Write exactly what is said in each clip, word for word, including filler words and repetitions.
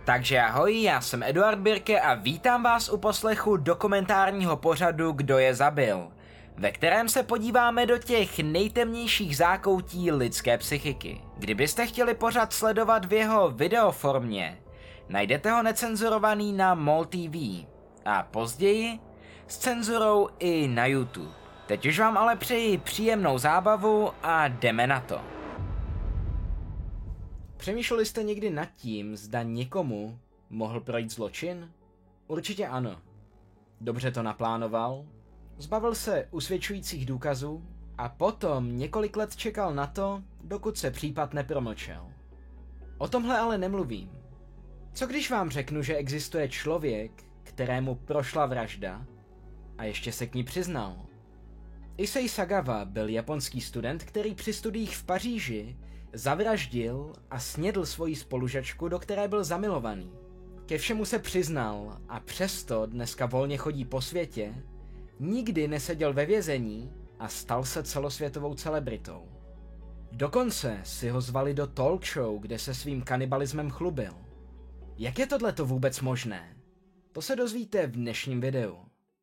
Takže ahoj, já jsem Eduard Birke a vítám vás u poslechu dokumentárního pořadu Kdo je zabil, ve kterém se podíváme do těch nejtemnějších zákoutí lidské psychiky. Kdybyste chtěli pořad sledovat v jeho videoformě, najdete ho necenzurovaný na MOL T V a později s cenzurou i na YouTube. Teď už vám ale přeji příjemnou zábavu a jdeme na to. Přemýšleli jste někdy nad tím, zda někomu mohl projít zločin? Určitě ano. Dobře to naplánoval, zbavil se usvědčujících důkazů a potom několik let čekal na to, dokud se případ nepromlčel. O tomhle ale nemluvím. Co když vám řeknu, že existuje člověk, kterému prošla vražda a ještě se k ní přiznal? Issei Sagawa byl japonský student, který při studiích v Paříži zavraždil a snědl svoji spolužačku, do které byl zamilovaný. Ke všemu se přiznal a přesto dneska volně chodí po světě, nikdy neseděl ve vězení a stal se celosvětovou celebritou. Dokonce si ho zvali do talk show, kde se svým kanibalismem chlubil. Jak je tohleto vůbec možné? To se dozvíte v dnešním videu.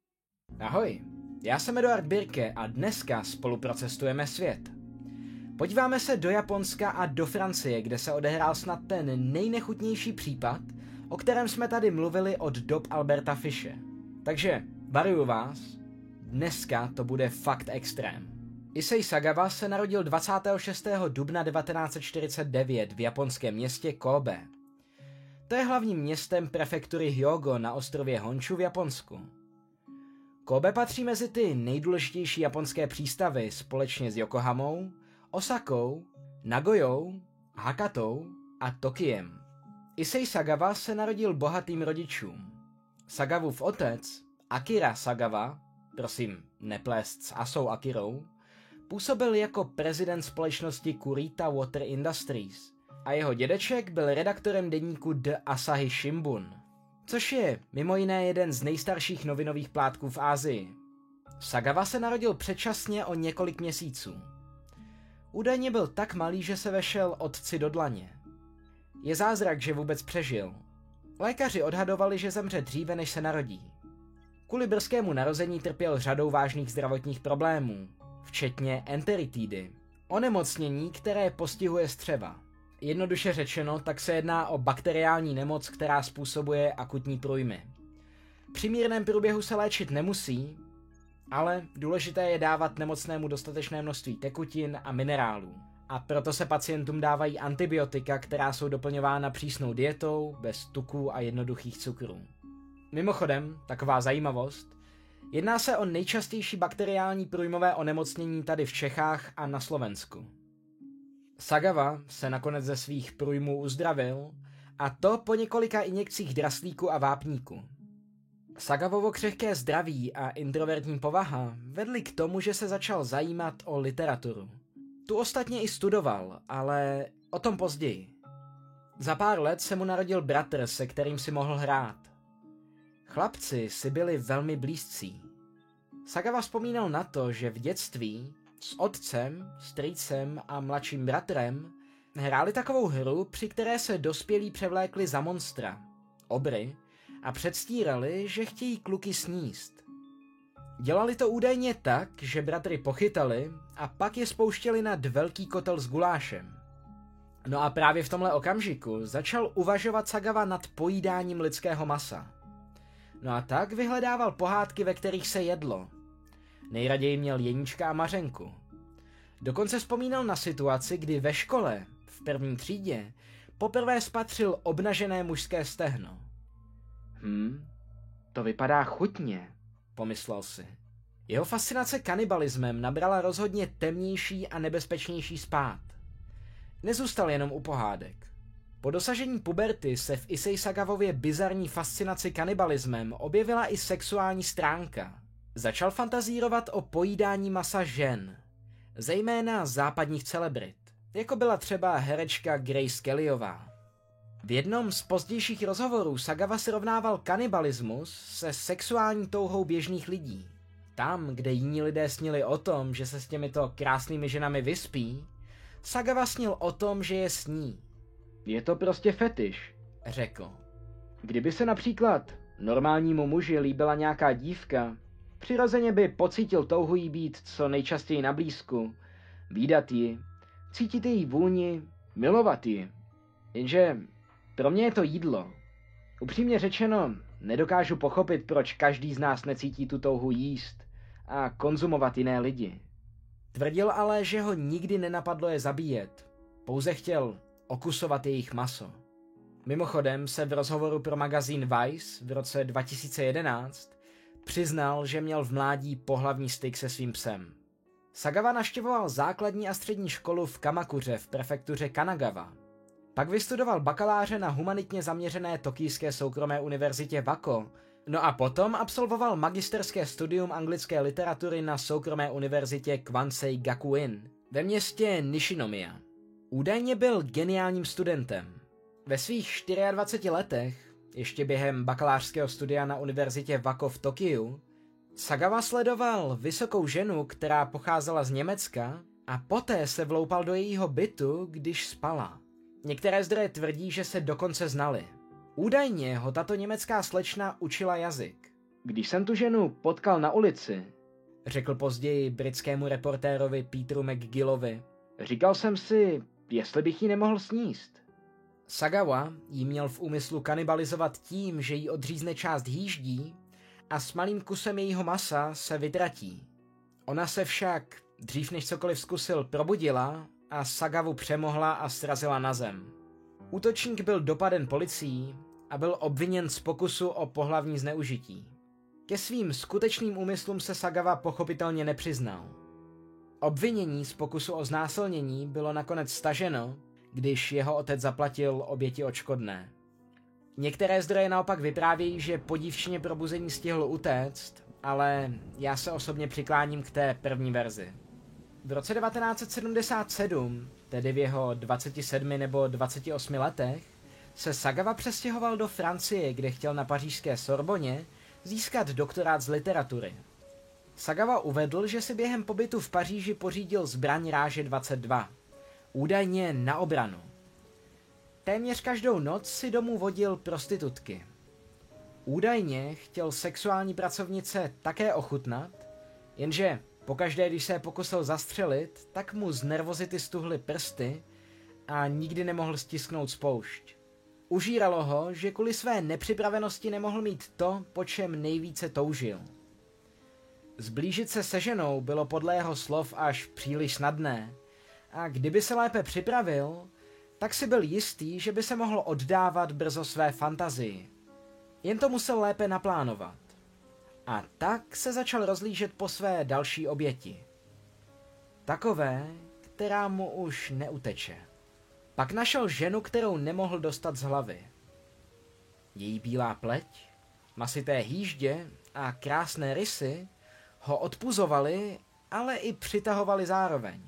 Ahoj, já jsem Eduard Birke a dneska spolu procestujeme svět. Podíváme se do Japonska a do Francie, kde se odehrál snad ten nejnechutnější případ, o kterém jsme tady mluvili od dob Alberta Fische. Takže varuju vás, dneska to bude fakt extrém. Issei Sagawa se narodil dvacátého šestého dubna devatenáct set čtyřicet devět v japonském městě Kobe. To je hlavním městem prefektury Hyogo na ostrově Honshu v Japonsku. Kobe patří mezi ty nejdůležitější japonské přístavy společně s Yokohamou, Osakou, Nagojou, Hakatou a Tokiem. Issei Sagawa se narodil bohatým rodičům. Sagawův otec, Akira Sagawa, prosím neplést s Asou Akirou, působil jako prezident společnosti Kurita Water Industries a jeho dědeček byl redaktorem deníku The Asahi Shimbun, což je mimo jiné jeden z nejstarších novinových plátků v Asii. Sagawa se narodil předčasně o několik měsíců. Údajně byl tak malý, že se vešel otci do dlaně. Je zázrak, že vůbec přežil. Lékaři odhadovali, že zemře dříve, než se narodí. Kvůli brzkému narození trpěl řadou vážných zdravotních problémů, včetně enteritidy, onemocnění, které postihuje střeva. Jednoduše řečeno, tak se jedná o bakteriální nemoc, která způsobuje akutní průjmy. Při mírném průběhu se léčit nemusí, ale důležité je dávat nemocnému dostatečné množství tekutin a minerálů. A proto se pacientům dávají antibiotika, která jsou doplňována přísnou dietou, bez tuků a jednoduchých cukrů. Mimochodem, taková zajímavost, jedná se o nejčastější bakteriální průjmové onemocnění tady v Čechách a na Slovensku. Sagawa se nakonec ze svých průjmů uzdravil, a to po několika injekcích draslíku a vápníku. Sagawovo křehké zdraví a introvertní povaha vedly k tomu, že se začal zajímat o literaturu. Tu ostatně i studoval, ale o tom později. Za pár let se mu narodil bratr, se kterým si mohl hrát. Chlapci si byli velmi blízcí. Sagawa vzpomínal na to, že v dětství s otcem, strýcem a mladším bratrem hráli takovou hru, při které se dospělí převlékli za monstra, obry, a předstírali, že chtějí kluky sníst. Dělali to údajně tak, že bratry pochytali a pak je spouštěli nad velký kotel s gulášem. No a právě v tomhle okamžiku začal uvažovat Sagawa nad pojídáním lidského masa. No a tak vyhledával pohádky, ve kterých se jedlo. Nejraději měl Jeníčka a Mařenku. Dokonce vzpomínal na situaci, kdy ve škole, v první třídě, poprvé spatřil obnažené mužské stehno. Hm, to vypadá chutně, pomyslel si. Jeho fascinace kanibalismem nabrala rozhodně temnější a nebezpečnější spád. Nezůstal jenom u pohádek. Po dosažení puberty se v Issei Sagawově bizarní fascinaci kanibalismem objevila i sexuální stránka. Začal fantazírovat o pojídání masa žen, zejména západních celebrit, jako byla třeba herečka Grace Kellyová. V jednom z pozdějších rozhovorů Sagawa srovnával kanibalismus se sexuální touhou běžných lidí. Tam, kde jiní lidé snili o tom, že se s těmito krásnými ženami vyspí, Sagawa snil o tom, že je sní. Je to prostě fetiš, řekl. Kdyby se například normálnímu muži líbila nějaká dívka, přirozeně by pocítil touhu jí být co nejčastěji na blízku, vídat ji, cítit její vůni, milovat ji. Jenže pro mě je to jídlo. Upřímně řečeno, nedokážu pochopit, proč každý z nás necítí tu touhu jíst a konzumovat jiné lidi. Tvrdil ale, že ho nikdy nenapadlo je zabíjet, pouze chtěl okusovat jejich maso. Mimochodem se v rozhovoru pro magazín Vice v roce dva tisíce jedenáct přiznal, že měl v mládí pohlavní styk se svým psem. Sagawa navštěvoval základní a střední školu v Kamakuře v prefektuře Kanagawa. Pak vystudoval bakaláře na humanitně zaměřené tokijské soukromé univerzitě Wako, no a potom absolvoval magisterské studium anglické literatury na soukromé univerzitě Kwansei Gakuin ve městě Nishinomiya. Údajně byl geniálním studentem. Ve svých dvaceti čtyřech letech, ještě během bakalářského studia na univerzitě Wako v Tokiu, Sagawa sledoval vysokou ženu, která pocházela z Německa, a poté se vloupal do jejího bytu, když spala. Některé zdroje tvrdí, že se dokonce znali. Údajně ho tato německá slečna učila jazyk. Když jsem tu ženu potkal na ulici, řekl později britskému reportérovi Peteru McGillovi, říkal jsem si, jestli bych ji nemohl sníst. Sagawa jí měl v úmyslu kanibalizovat tím, že jí odřízne část hýždí a s malým kusem jejího masa se vytratí. Ona se však, dřív než cokoliv zkusil, probudila a Sagawu přemohla a srazila na zem. Útočník byl dopaden policií a byl obviněn z pokusu o pohlavní zneužití. Ke svým skutečným úmyslům se Sagawa pochopitelně nepřiznal. Obvinění z pokusu o znásilnění bylo nakonec staženo, když jeho otec zaplatil oběti odškodné. Některé zdroje naopak vyprávějí, že po dívčině probuzení stihl utéct, ale já se osobně přikláním k té první verzi. V roce devatenáct set sedmdesát sedm, tedy v jeho dvaceti sedmi nebo dvaceti osmi letech, se Sagawa přestěhoval do Francie, kde chtěl na pařížské Sorboně získat doktorát z literatury. Sagawa uvedl, že si během pobytu v Paříži pořídil zbraň ráže dvacet dva, údajně na obranu. Téměř každou noc si domů vodil prostitutky. Údajně chtěl sexuální pracovnice také ochutnat, jenže pokaždé, když se pokusil zastřelit, tak mu z nervozity stuhly prsty a nikdy nemohl stisknout spoušť. Užíralo ho, že kvůli své nepřipravenosti nemohl mít to, po čem nejvíce toužil. Zblížit se se ženou bylo podle jeho slov až příliš snadné a kdyby se lépe připravil, tak si byl jistý, že by se mohl oddávat brzo své fantazii. Jen to musel lépe naplánovat. A tak se začal rozlížet po své další oběti. Takové, která mu už neuteče. Pak našel ženu, kterou nemohl dostat z hlavy. Její bílá pleť, masité hýždě a krásné rysy ho odpuzovaly, ale i přitahovaly zároveň.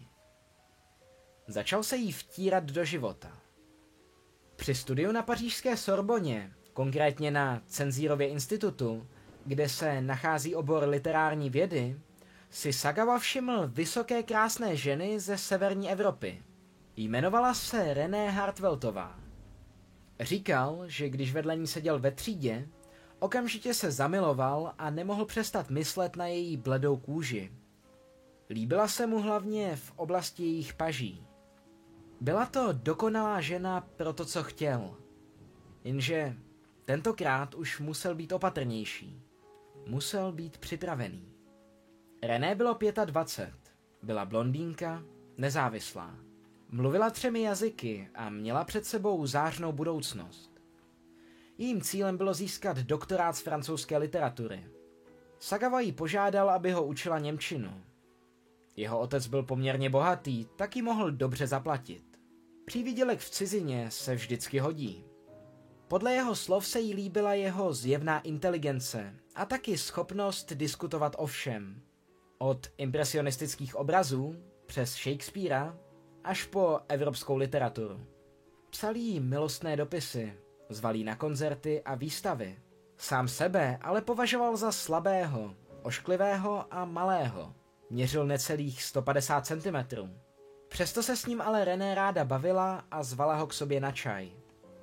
Začal se jí vtírat do života. Při studiu na pařížské Sorboně, konkrétně na Cenzírově institutu, kde se nachází obor literární vědy, si Sagawa všiml vysoké krásné ženy ze severní Evropy. Jmenovala se René Hartweltová. Říkal, že když vedle ní seděl ve třídě, okamžitě se zamiloval a nemohl přestat myslet na její bledou kůži. Líbila se mu hlavně v oblasti jejich paží. Byla to dokonalá žena pro to, co chtěl. Jenže tentokrát už musel být opatrnější. Musel být připravený. René bylo dvacet pět, byla blondýnka, nezávislá. Mluvila třemi jazyky a měla před sebou zářnou budoucnost. Jejím cílem bylo získat doktorát z francouzské literatury. Sagawa jí požádal, aby ho učila němčinu. Jeho otec byl poměrně bohatý, tak jí mohl dobře zaplatit. Přívidělek v cizině se vždycky hodí. Podle jeho slov se jí líbila jeho zjevná inteligence a taky schopnost diskutovat o všem. Od impresionistických obrazů přes Shakespearea až po evropskou literaturu. Psal jí milostné dopisy, zval jí na koncerty a výstavy. Sám sebe ale považoval za slabého, ošklivého a malého. Měřil necelých sto padesát centimetrů. Přesto se s ním ale René ráda bavila a zvala ho k sobě na čaj.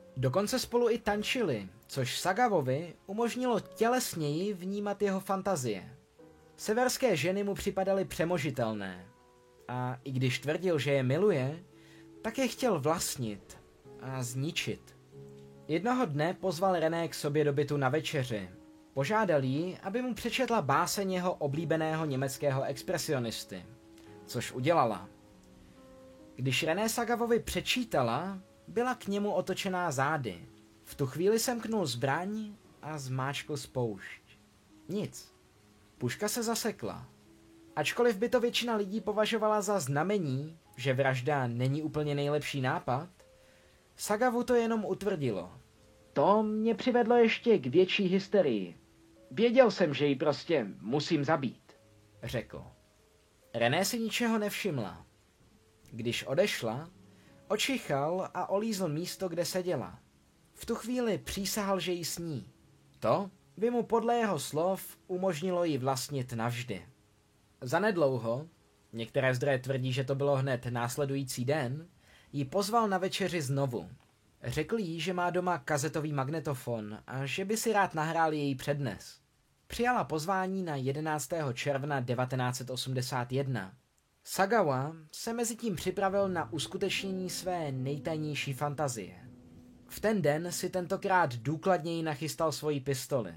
Dokonce spolu i tančili, což Sagavovi umožnilo tělesněji vnímat jeho fantazie. Severské ženy mu připadaly přemožitelné a i když tvrdil, že je miluje, tak je chtěl vlastnit a zničit. Jednoho dne pozval René k sobě do bytu na večeři. Požádal jí, aby mu přečetla báseň jeho oblíbeného německého expresionisty, což udělala. Když René Sagavovi přečítala, byla k němu otočená zády. V tu chvíli semknul zbraň a zmáčkl spoušť. Nic. Puška se zasekla. Ačkoliv by to většina lidí považovala za znamení, že vražda není úplně nejlepší nápad, Sagavu to jenom utvrdilo. To mě přivedlo ještě k větší hysterii. Věděl jsem, že ji prostě musím zabít, řekl. René si ničeho nevšimla. Když odešla, očichal a olízl místo, kde seděla. V tu chvíli přísahal, že jí sní. To by mu podle jeho slov umožnilo ji vlastnit navždy. Zanedlouho, některé zdroje tvrdí, že to bylo hned následující den, ji pozval na večeři znovu. Řekl jí, že má doma kazetový magnetofon a že by si rád nahrál její přednes. Přijala pozvání na jedenáctého června devatenáct set osmdesát jedna. Sagawa se mezitím připravil na uskutečnění své nejtajnější fantazie. V ten den si tentokrát důkladněji nachystal svoji pistoli.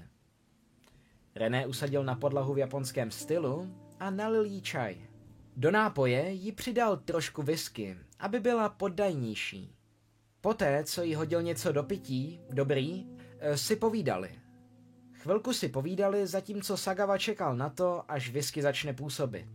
René usadil na podlahu v japonském stylu a nalil jí čaj. Do nápoje jí přidal trošku whisky, aby byla poddajnější. Poté, co jí hodil něco do pití, dobrý, si povídali. Chvilku si povídali, zatímco Sagawa čekal na to, až whisky začne působit.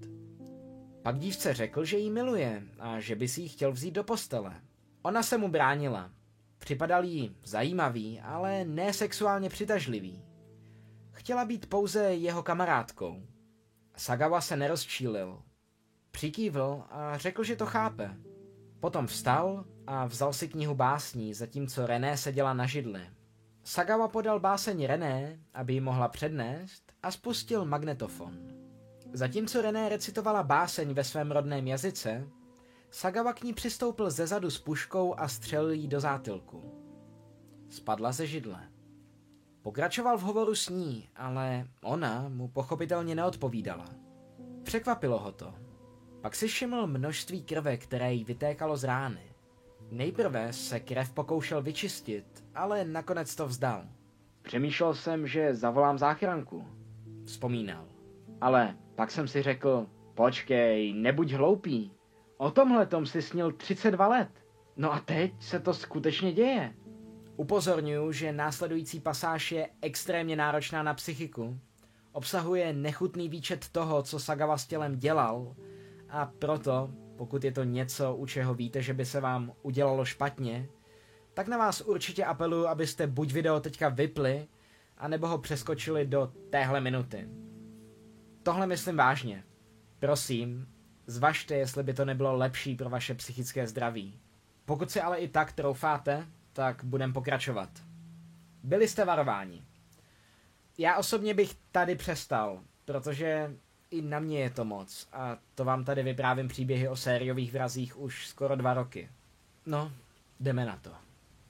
Pak dívce řekl, že jí miluje a že by si ji chtěl vzít do postele. Ona se mu bránila. Připadal jí zajímavý, ale ne sexuálně přitažlivý. Chtěla být pouze jeho kamarádkou. Sagawa se nerozčílil. Přikývl a řekl, že to chápe. Potom vstal a vzal si knihu básní, zatímco René seděla na židli. Sagawa podal báseň René, aby ji mohla přednést, a spustil magnetofon. Zatímco René recitovala báseň ve svém rodném jazyce, Sagawa k ní přistoupil zezadu s puškou a střelil jí do zátylku. Spadla ze židle. Pokračoval v hovoru s ní, ale ona mu pochopitelně neodpovídala. Překvapilo ho to. Pak si všiml množství krve, které jí vytékalo z rány. Nejprve se krev pokoušel vyčistit, ale nakonec to vzdal. Přemýšlel jsem, že zavolám záchranku, vzpomínal. Ale pak jsem si řekl, počkej, nebuď hloupý. O tomhletom si snil třicet dva let. No a teď se to skutečně děje. Upozorňuji, že následující pasáž je extrémně náročná na psychiku. Obsahuje nechutný výčet toho, co Sagawa s tělem dělal, a proto, pokud je to něco, u čeho víte, že by se vám udělalo špatně, tak na vás určitě apeluju, abyste buď video teďka vypli, anebo ho přeskočili do téhle minuty. Tohle myslím vážně. Prosím, zvažte, jestli by to nebylo lepší pro vaše psychické zdraví. Pokud si ale i tak troufáte, tak budem pokračovat. Byli jste varováni. Já osobně bych tady přestal, protože i na mě je to moc a to vám tady vyprávím příběhy o sériových vrazích už skoro dva roky. No, jdeme na to.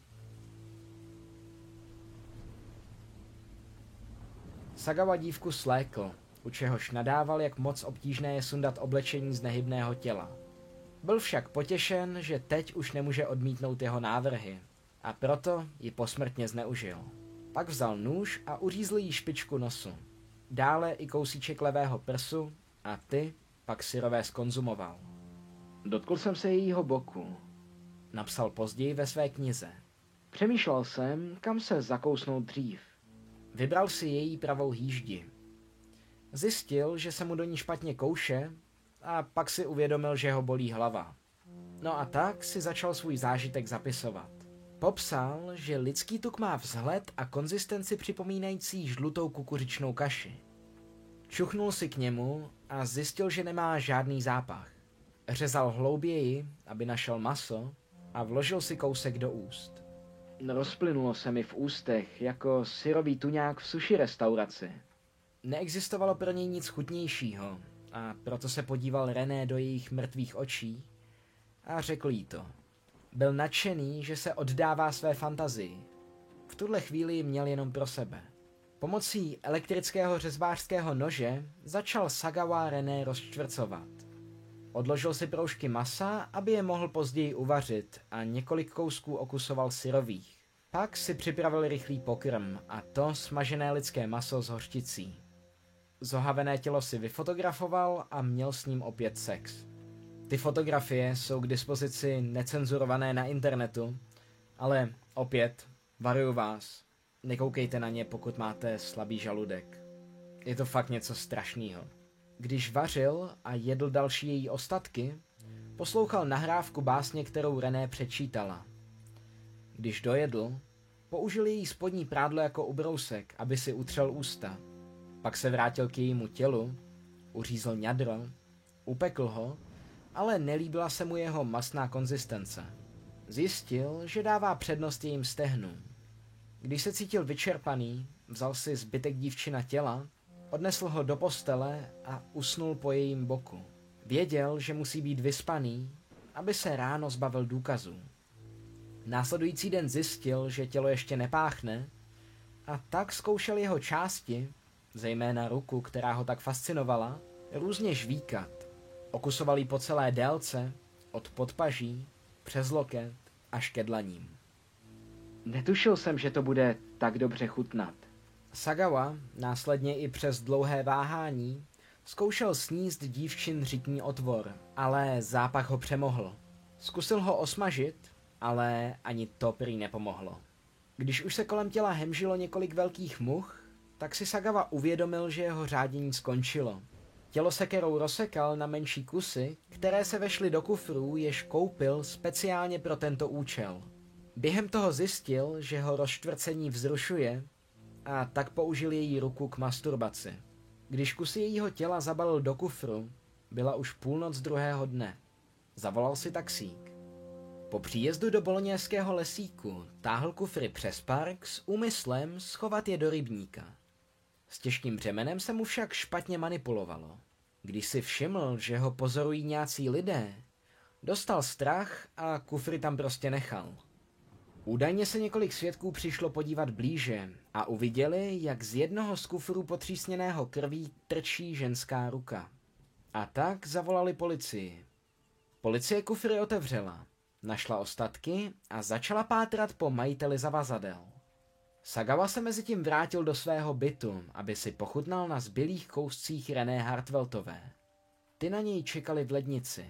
Sagawa dívku slékl, u čehož nadával, jak moc obtížné je sundat oblečení z nehybného těla. Byl však potěšen, že teď už nemůže odmítnout jeho návrhy a proto ji posmrtně zneužil. Pak vzal nůž a uřízl jí špičku nosu. Dále i kousíček levého prsu a ty pak syrové skonzumoval. Dotkl jsem se jejího boku, napsal později ve své knize. Přemýšlel jsem, kam se zakousnout dřív. Vybral si její pravou hýždi. Zjistil, že se mu do ní špatně kouše a pak si uvědomil, že ho bolí hlava. No a tak si začal svůj zážitek zapisovat. Popsal, že lidský tuk má vzhled a konzistenci připomínající žlutou kukuřičnou kaši. Čuchnul si k němu a zjistil, že nemá žádný zápach. Řezal hlouběji, aby našel maso, a vložil si kousek do úst. Rozplynulo se mi v ústech jako syrový tuňák v sushi restauraci. Neexistovalo pro něj nic chutnějšího a proto se podíval René do jejich mrtvých očí a řekl jí to. Byl nadšený, že se oddává své fantazii. V tuhle chvíli ji měl jenom pro sebe. Pomocí elektrického řezbářského nože začal Sagawa René rozčtvrcovat. Odložil si proužky masa, aby je mohl později uvařit, a několik kousků okusoval syrových. Pak si připravil rychlý pokrm, a to smažené lidské maso s hořčicí. Zohavené tělo si vyfotografoval a měl s ním opět sex. Ty fotografie jsou k dispozici necenzurované na internetu, ale opět varuju vás, nekoukejte na ně, pokud máte slabý žaludek. Je to fakt něco strašného. Když vařil a jedl další její ostatky, poslouchal nahrávku básně, kterou René přečítala. Když dojedl, použil její spodní prádlo jako ubrousek, aby si utřel ústa. Pak se vrátil k jejímu tělu, uřízl ňadro, upekl ho, ale nelíbila se mu jeho masná konzistence. Zjistil, že dává přednost jejím stehnům. Když se cítil vyčerpaný, vzal si zbytek dívčina těla, odnesl ho do postele a usnul po jejím boku. Věděl, že musí být vyspaný, aby se ráno zbavil důkazů. Následující den zjistil, že tělo ještě nepáchne, a tak zkoušel jeho části, zejména ruku, která ho tak fascinovala, různě žvíkat. Okusoval ji po celé délce, od podpaží, přes loket až ke dlaním. Netušil jsem, že to bude tak dobře chutnat. Sagawa následně i přes dlouhé váhání zkoušel sníst dívčin řitní otvor, ale zápach ho přemohl. Zkusil ho osmažit, ale ani to prý nepomohlo. Když už se kolem těla hemžilo několik velkých much, tak si Sagawa uvědomil, že jeho řádění skončilo. Tělo sekerou rozsekal na menší kusy, které se vešly do kufrů, jež koupil speciálně pro tento účel. Během toho zjistil, že ho rozštvrcení vzrušuje, a tak použil její ruku k masturbaci. Když kusy jejího těla zabalil do kufru, byla už půlnoc druhého dne. Zavolal si taxík. Po příjezdu do boloňského lesíku táhl kufry přes park s úmyslem schovat je do rybníka. S těžkým břemenem se mu však špatně manipulovalo. Když si všiml, že ho pozorují nějací lidé, dostal strach a kufry tam prostě nechal. Údajně se několik svědků přišlo podívat blíže a uviděli, jak z jednoho z kufrů potřísněného krví trčí ženská ruka. A tak zavolali policii. Policie kufry otevřela, našla ostatky a začala pátrat po majiteli zavazadel. Sagawa se mezitím vrátil do svého bytu, aby si pochutnal na zbylých kouscích René Hartveltové. Ty na něj čekali v lednici.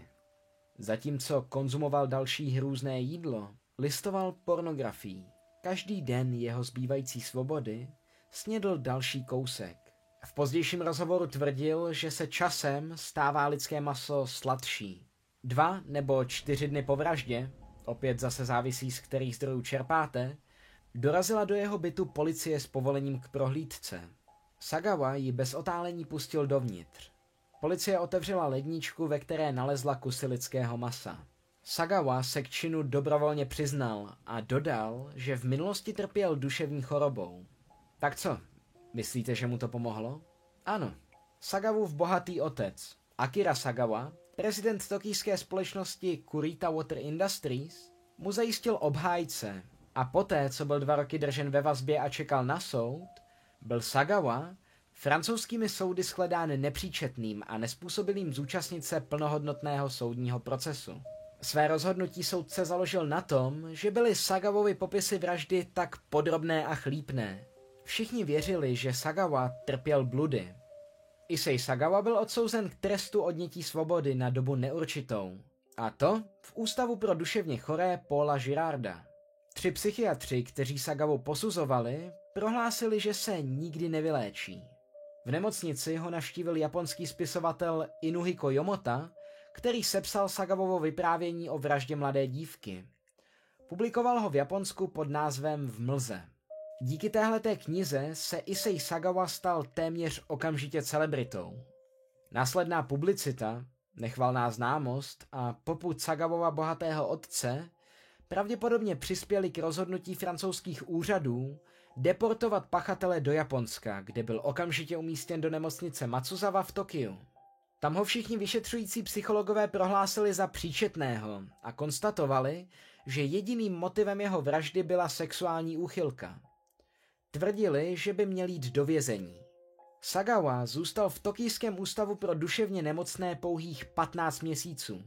Zatímco konzumoval další hrůzné jídlo, listoval pornografií. Každý den jeho zbývající svobody snědl další kousek. V pozdějším rozhovoru tvrdil, že se časem stává lidské maso sladší. Dva nebo čtyři dny po vraždě, opět zase závisí z kterých zdrojů čerpáte, dorazila do jeho bytu policie s povolením k prohlídce. Sagawa ji bez otálení pustil dovnitř. Policie otevřela ledničku, ve které nalezla kusy lidského masa. Sagawa se k činu dobrovolně přiznal a dodal, že v minulosti trpěl duševní chorobou. Tak co, myslíte, že mu to pomohlo? Ano. Sagawův bohatý otec, Akira Sagawa, prezident tokijské společnosti Kurita Water Industries, mu zajistil obhájce a poté, co byl dva roky držen ve vazbě a čekal na soud, byl Sagawa francouzskými soudy shledán nepříčetným a nespůsobilým zúčastnit se plnohodnotného soudního procesu. Své rozhodnutí soudce založil na tom, že byly Sagawovy popisy vraždy tak podrobné a chlípné. Všichni věřili, že Sagawa trpěl bludy. Issei Sagawa byl odsouzen k trestu odnětí svobody na dobu neurčitou. A to v Ústavu pro duševně choré Paula Girarda. Tři psychiatři, kteří Sagawu posuzovali, prohlásili, že se nikdy nevyléčí. V nemocnici ho navštívil japonský spisovatel Inuhiko Yomota, který sepsal Sagawovo vyprávění o vraždě mladé dívky. Publikoval ho v Japonsku pod názvem V mlze. Díky téhleté knize se Issei Sagawa stal téměř okamžitě celebritou. Následná publicita, nechvalná známost a popud Sagawova bohatého otce pravděpodobně přispěli k rozhodnutí francouzských úřadů deportovat pachatele do Japonska, kde byl okamžitě umístěn do nemocnice Matsuzawa v Tokiu. Tam ho všichni vyšetřující psychologové prohlásili za příčetného a konstatovali, že jediným motivem jeho vraždy byla sexuální úchylka. Tvrdili, že by měl jít do vězení. Sagawa zůstal v Tokijském ústavu pro duševně nemocné pouhých patnáct měsíců.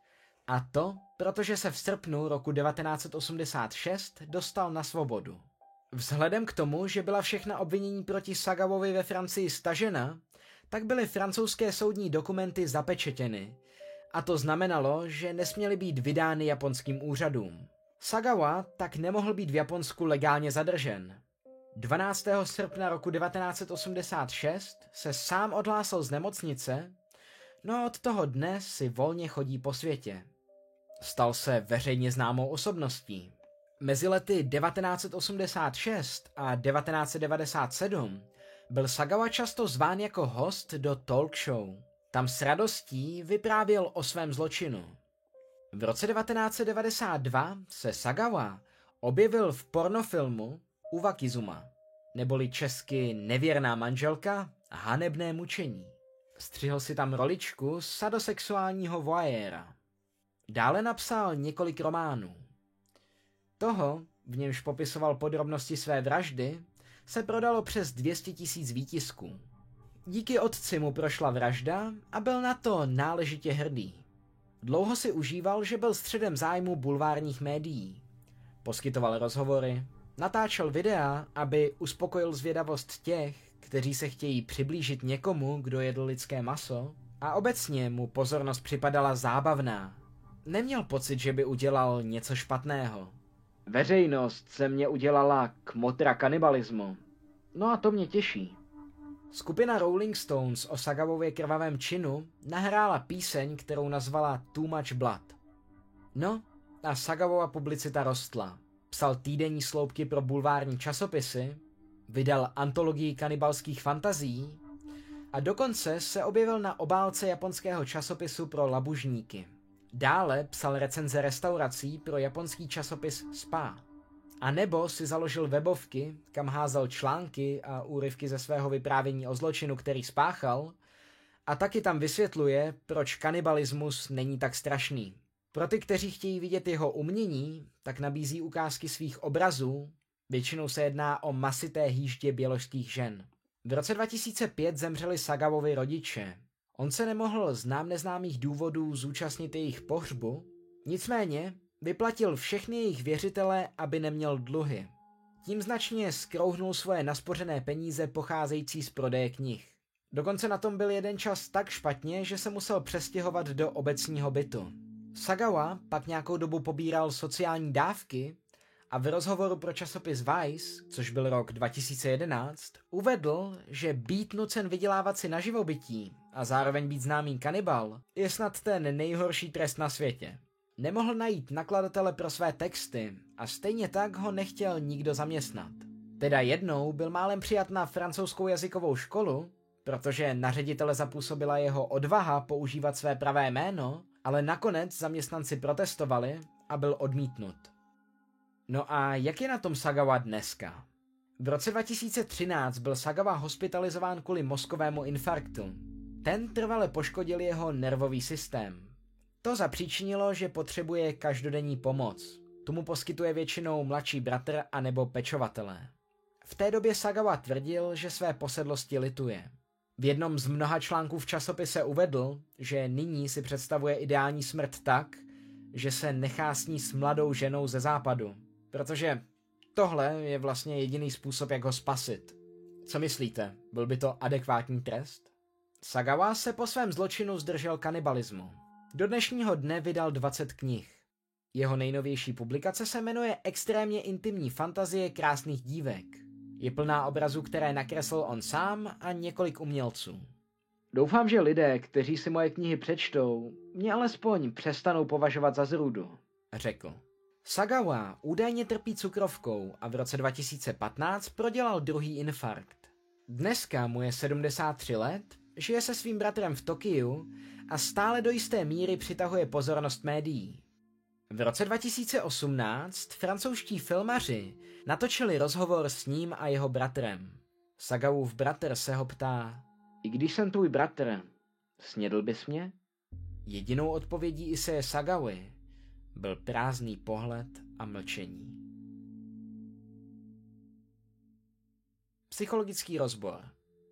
A to, protože se v srpnu roku devatenáct set osmdesát šest dostal na svobodu. Vzhledem k tomu, že byla všechna obvinění proti Sagawovi ve Francii stažena, tak byly francouzské soudní dokumenty zapečetěny. A to znamenalo, že nesměly být vydány japonským úřadům. Sagawa tak nemohl být v Japonsku legálně zadržen. dvanáctého srpna roku devatenáct set osmdesát šest se sám odhlásil z nemocnice, no a od toho dne si volně chodí po světě. Stal se veřejně známou osobností. Mezi lety devatenáct set osmdesát šest a devatenáct set devadesát sedm byl Sagawa často zván jako host do talk show. Tam s radostí vyprávěl o svém zločinu. V roce devatenáct set devadesát dva se Sagawa objevil v pornofilmu Uvakizuma, neboli česky Nevěrná manželka a hanebné mučení. Střihl si tam roličku sadosexuálního voyéra. Dále napsal několik románů. Toho, v němž popisoval podrobnosti své vraždy, se prodalo přes dvě stě tisíc výtisků. Díky otci mu prošla vražda a byl na to náležitě hrdý. Dlouho si užíval, že byl středem zájmu bulvárních médií. Poskytoval rozhovory, natáčel videa, aby uspokojil zvědavost těch, kteří se chtějí přiblížit někomu, kdo jedl lidské maso, a obecně mu pozornost připadala zábavná. Neměl pocit, že by udělal něco špatného. Veřejnost se mě udělala kmotra kanibalismu. No a to mě těší. Skupina Rolling Stones o Sagawově krvavém činu nahrála píseň, kterou nazvala Too Much Blood. No a Sagawova publicita rostla. Psal týdenní sloupky pro bulvární časopisy, vydal antologii kanibalských fantazí a dokonce se objevil na obálce japonského časopisu pro labužníky. Dále psal recenze restaurací pro japonský časopis Spa. A nebo si založil webovky, kam házel články a úryvky ze svého vyprávění o zločinu, který spáchal, a taky tam vysvětluje, proč kanibalismus není tak strašný. Pro ty, kteří chtějí vidět jeho umění, tak nabízí ukázky svých obrazů, většinou se jedná o masité hýždě běložských žen. V roce dva tisíce pět zemřeli Sagawovi rodiče. On se nemohl z nám neznámých důvodů zúčastnit jejich pohřbu, nicméně vyplatil všechny jejich věřitele, aby neměl dluhy. Tím značně skrouhnul svoje naspořené peníze pocházející z prodeje knih. Dokonce na tom byl jeden čas tak špatně, že se musel přestěhovat do obecního bytu. Sagawa pak nějakou dobu pobíral sociální dávky a v rozhovoru pro časopis Vice, což byl rok dva tisíce jedenáct, uvedl, že být nucen vydělávat si na živobytí a zároveň být známý kanibal je snad ten nejhorší trest na světě. Nemohl najít nakladatele pro své texty a stejně tak ho nechtěl nikdo zaměstnat. Teda jednou byl málem přijat na francouzskou jazykovou školu, protože na ředitele zapůsobila jeho odvaha používat své pravé jméno, ale nakonec zaměstnanci protestovali a byl odmítnut. No a jak je na tom Sagawa dneska? V roce dva tisíce třináct byl Sagawa hospitalizován kvůli mozkovému infarktu. Ten trvale poškodil jeho nervový systém. To zapříčinilo, že potřebuje každodenní pomoc. Tu mu poskytuje většinou mladší bratr anebo pečovatelé. V té době Sagawa tvrdil, že své posedlosti lituje. V jednom z mnoha článků v časopise uvedl, že nyní si představuje ideální smrt tak, že se nechá snít s mladou ženou ze západu. Protože tohle je vlastně jediný způsob, jak ho spasit. Co myslíte, byl by to adekvátní trest? Sagawa se po svém zločinu zdržel kanibalismu. Do dnešního dne vydal dvacet knih. Jeho nejnovější publikace se jmenuje Extrémně intimní fantazie krásných dívek. Je plná obrazů, které nakreslil on sám a několik umělců. Doufám, že lidé, kteří si moje knihy přečtou, mě alespoň přestanou považovat za zrůdu, řekl. Sagawa údajně trpí cukrovkou a v roce dva tisíce patnáct prodělal druhý infarkt. Dneska mu je sedmdesát tři let, žije se svým bratrem v Tokiu a stále do jisté míry přitahuje pozornost médií. V roce dva tisíce osmnáct francouzští filmaři natočili rozhovor s ním a jeho bratrem. Sagawův bratr se ho ptá: I když jsem tvůj bratr, snědl bys mě? Jedinou odpovědí Isseye Sagawy byl prázdný pohled a mlčení. Psychologický rozbor.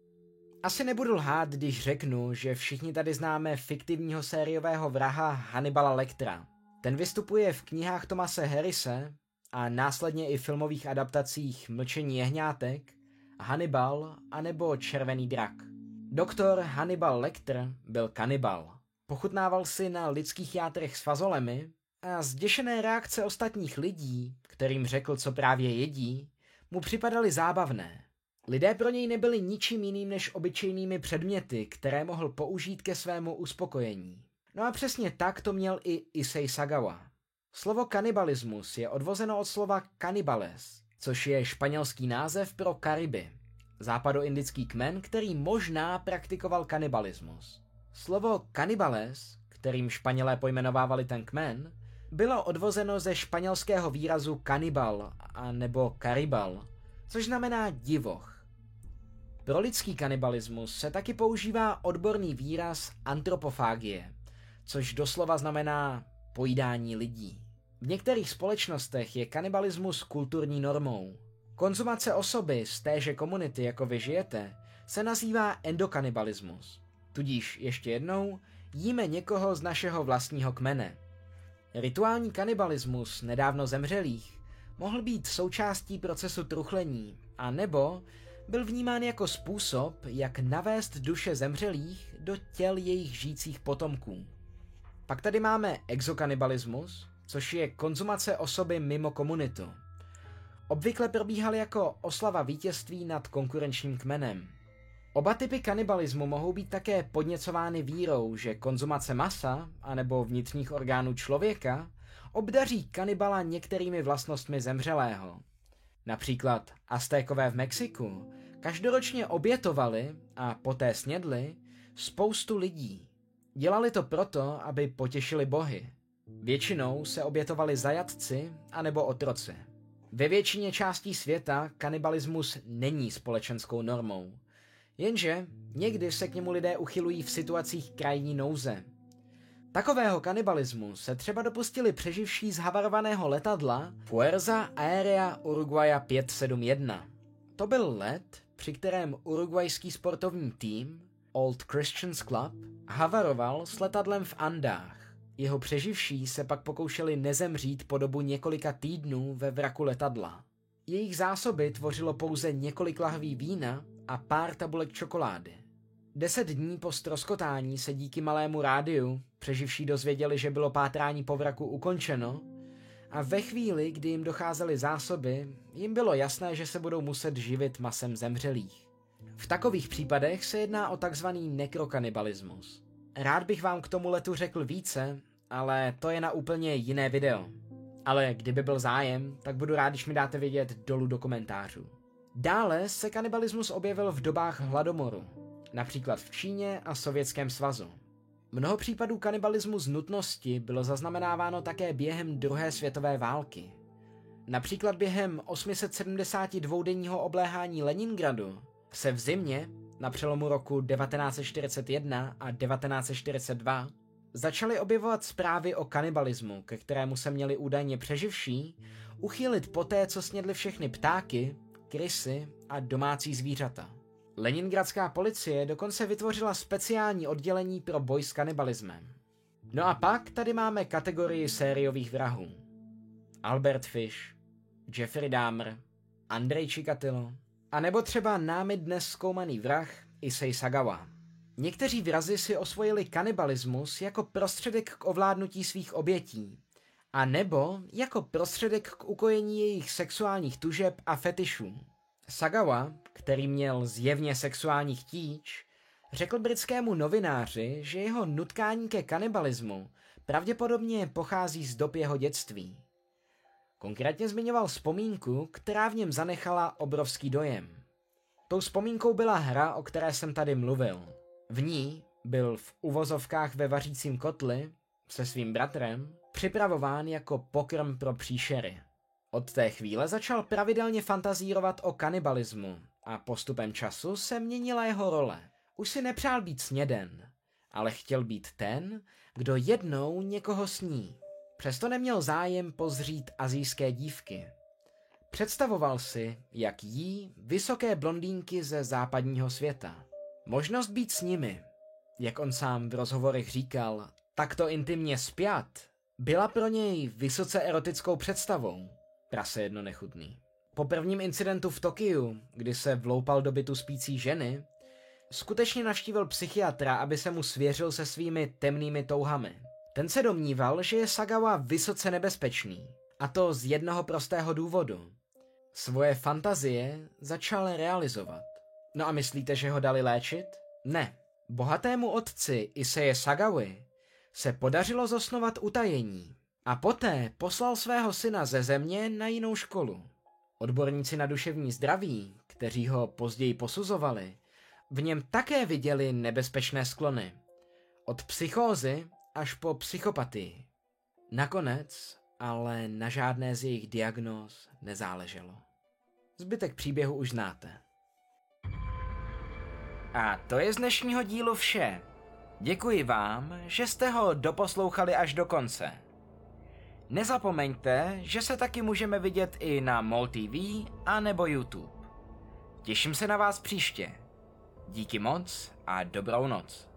Asi nebudu lhát, když řeknu, že všichni tady známe fiktivního sériového vraha Hannibala Lectera. Ten vystupuje v knihách Thomase Harrise a následně i filmových adaptacích Mlčení jehňátek, Hannibal anebo Červený drak. Doktor Hannibal Lecter byl kanibal. Pochutnával si na lidských játrech s fazolemi a zděšené reakce ostatních lidí, kterým řekl, co právě jedí, mu připadaly zábavné. Lidé pro něj nebyli ničím jiným než obyčejnými předměty, které mohl použít ke svému uspokojení. No a přesně tak to měl i Issei Sagawa. Slovo kanibalismus je odvozeno od slova canibales, což je španělský název pro Kariby, západoindický kmen, který možná praktikoval kanibalismus. Slovo canibales, kterým Španělé pojmenovávali ten kmen, bylo odvozeno ze španělského výrazu kanibal a nebo karibal, což znamená divoch. Pro lidský kanibalismus se taky používá odborný výraz antropofágie, což doslova znamená pojídání lidí. V některých společnostech je kanibalismus kulturní normou. Konzumace osoby z téže komunity, jako vy žijete, se nazývá endokanibalismus. Tudíž ještě jednou, jíme někoho z našeho vlastního kmene. Rituální kanibalismus nedávno zemřelých mohl být součástí procesu truchlení, a nebo byl vnímán jako způsob, jak navést duše zemřelých do těl jejich žijících potomků. Pak tady máme exokanibalismus, což je konzumace osoby mimo komunitu. Obvykle probíhaly jako oslava vítězství nad konkurenčním kmenem. Oba typy kanibalismu mohou být také podněcovány vírou, že konzumace masa anebo vnitřních orgánů člověka obdaří kanibala některými vlastnostmi zemřelého. Například Aztékové v Mexiku každoročně obětovali a poté snědli spoustu lidí. Dělali to proto, aby potěšili bohy. Většinou se obětovali zajatci anebo otroci. Ve většině částí světa kanibalismus není společenskou normou. Jenže někdy se k němu lidé uchylují v situacích krajní nouze. Takového kanibalismu se třeba dopustili přeživší z havarovaného letadla Fuerza Aérea Uruguaya pět sedm jedna. To byl let, při kterém urugvajský sportovní tým Old Christians Club havaroval s letadlem v Andách. Jeho přeživší se pak pokoušeli nezemřít po dobu několika týdnů ve vraku letadla. Jejich zásoby tvořilo pouze několik lahví vína a pár tabulek čokolády. Deset dní po ztroskotání se díky malému rádiu přeživší dozvěděli, že bylo pátrání po vraku ukončeno, a ve chvíli, kdy jim docházely zásoby, jim bylo jasné, že se budou muset živit masem zemřelých. V takových případech se jedná o takzvaný nekrokanibalismus. Rád bych vám k tomu letu řekl více, ale to je na úplně jiné video. Ale kdyby byl zájem, tak budu rád, když mi dáte vědět dolů do komentářů. Dále se kanibalismus objevil v dobách hladomoru, například v Číně a Sovětském svazu. Mnoho případů kanibalismu z nutnosti bylo zaznamenáváno také během druhé světové války. Například během osm set sedmdesát dva denního obléhání Leningradu se v zimě na přelomu roku devatenáct set čtyřicet jedna a devatenáct set čtyřicet dva začaly objevovat zprávy o kanibalismu, ke kterému se měli údajně přeživší uchýlit poté, co snědli všechny ptáky, krysy a domácí zvířata. Leningradská policie dokonce vytvořila speciální oddělení pro boj s kanibalismem. No a pak tady máme kategorii sériových vrahů. Albert Fish, Jeffrey Dahmer, Andrej Chikatilo, a nebo třeba námi dnes zkoumaný vrah Issei Sagawa. Někteří vrazi si osvojili kanibalismus jako prostředek k ovládnutí svých obětí, a nebo jako prostředek k ukojení jejich sexuálních tužeb a fetišů. Sagawa, který měl zjevně sexuální chtíč, řekl britskému novináři, že jeho nutkání ke kanibalismu pravděpodobně pochází z dob jeho dětství. Konkrétně zmiňoval vzpomínku, která v něm zanechala obrovský dojem. Tou vzpomínkou byla hra, o které jsem tady mluvil. V ní byl v uvozovkách ve vařícím kotli se svým bratrem připravován jako pokrm pro příšery. Od té chvíle začal pravidelně fantazírovat o kanibalismu a postupem času se měnila jeho role. Už si nepřál být sněden, ale chtěl být ten, kdo jednou někoho sní. Přesto neměl zájem pozřít asijské dívky. Představoval si, jak jí vysoké blondýnky ze západního světa. Možnost být s nimi, jak on sám v rozhovorech říkal, takto intimně spjat, byla pro něj vysoce erotickou představou. Prase jedno nechutný. Po prvním incidentu v Tokiu, kdy se vloupal do bytu spící ženy, skutečně navštívil psychiatra, aby se mu svěřil se svými temnými touhami. Ten se domníval, že je Sagawa vysoce nebezpečný. A to z jednoho prostého důvodu. Svoje fantazie začal realizovat. No a myslíte, že ho dali léčit? Ne. Bohatému otci Isseye Sagawy se podařilo zosnovat utajení a poté poslal svého syna ze země na jinou školu. Odborníci na duševní zdraví, kteří ho později posuzovali, v něm také viděli nebezpečné sklony. Od psychózy až po psychopatii. Nakonec ale na žádné z jejich diagnóz nezáleželo. Zbytek příběhu už znáte. A to je z dnešního dílu vše. Děkuji vám, že jste ho doposlouchali až do konce. Nezapomeňte, že se taky můžeme vidět i na Mol T V a nebo YouTube. Těším se na vás příště. Díky moc a dobrou noc.